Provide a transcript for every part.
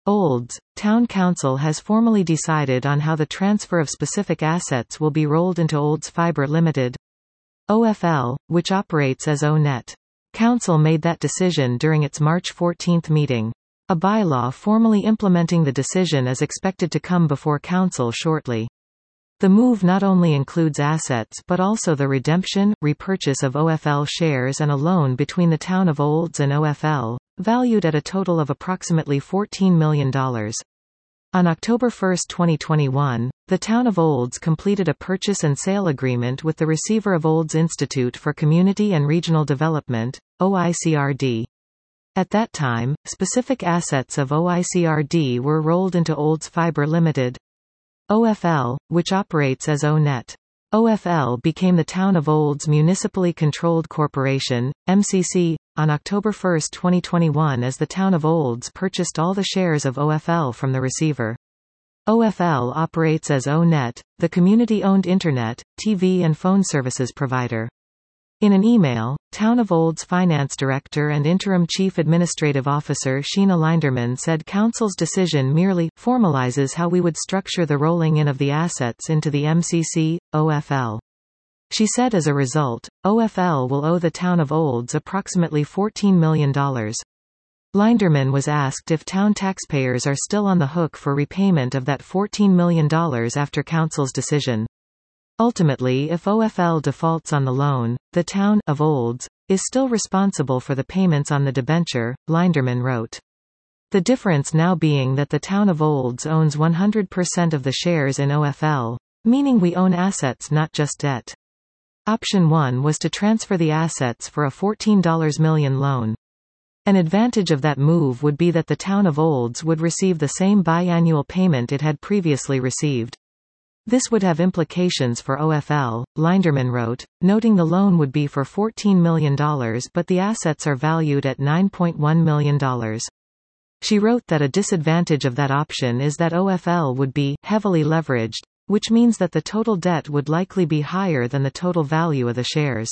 Olds, Town Council has formally decided on how the transfer of specific assets will be rolled into Olds Fibre Limited (OFL), which operates as O-Net. Council made that decision during its March 14 meeting. A bylaw formally implementing the decision is expected to come before Council shortly. The move not only includes assets but also the redemption, repurchase of OFL shares and a loan between the Town of Olds and OFL, valued at a total of approximately $14 million. On October 1, 2021, the Town of Olds completed a purchase and sale agreement with the receiver of Olds Institute for Community and Regional Development, OICRD. At that time, specific assets of OICRD were rolled into Olds Fibre Limited (OFL), which operates as O-Net. OFL became the Town of Olds Municipally Controlled Corporation, MCC, on October 1, 2021 as the Town of Olds purchased all the shares of OFL from the receiver. OFL operates as O-Net, the community-owned Internet, TV and phone services provider. In an email, Town of Olds Finance Director and Interim Chief Administrative Officer Sheena Linderman said Council's decision merely formalizes how we would structure the rolling in of the assets into the MCC, OFL. She said as a result, OFL will owe the Town of Olds approximately $14 million. Linderman was asked if town taxpayers are still on the hook for repayment of that $14 million after Council's decision. Ultimately, if OFL defaults on the loan, the Town of Olds is still responsible for the payments on the debenture, Linderman wrote. The difference now being that the Town of Olds owns 100% of the shares in OFL, meaning we own assets not just debt. Option 1 was to transfer the assets for a $14 million loan. An advantage of that move would be that the Town of Olds would receive the same biannual payment it had previously received. This would have implications for OFL, Linderman wrote, noting the loan would be for $14 million but the assets are valued at $9.1 million. She wrote that a disadvantage of that option is that OFL would be heavily leveraged, which means that the total debt would likely be higher than the total value of the shares.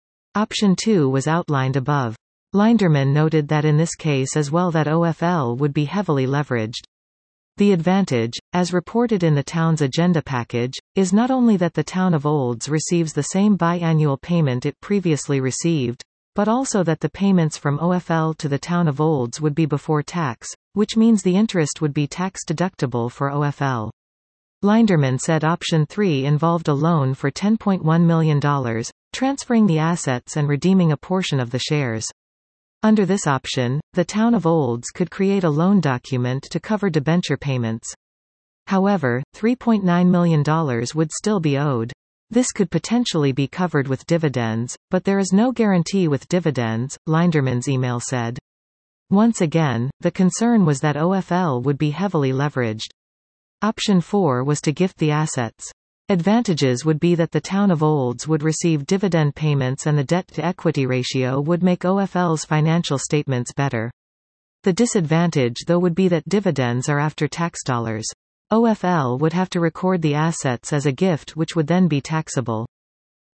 Option 2 was outlined above. Linderman noted that in this case as well that OFL would be heavily leveraged. The advantage, as reported in the town's agenda package, is not only that the Town of Olds receives the same biannual payment it previously received, but also that the payments from OFL to the Town of Olds would be before tax, which means the interest would be tax-deductible for OFL. Linderman said option 3 involved a loan for $10.1 million, transferring the assets and redeeming a portion of the shares. Under this option, the Town of Olds could create a loan document to cover debenture payments. However, $3.9 million would still be owed. This could potentially be covered with dividends, but there is no guarantee with dividends, Linderman's email said. Once again, the concern was that OFL would be heavily leveraged. Option 4 was to gift the assets. Advantages would be that the Town of Olds would receive dividend payments and the debt-to-equity ratio would make OFL's financial statements better. The disadvantage though would be that dividends are after tax dollars. OFL would have to record the assets as a gift which would then be taxable.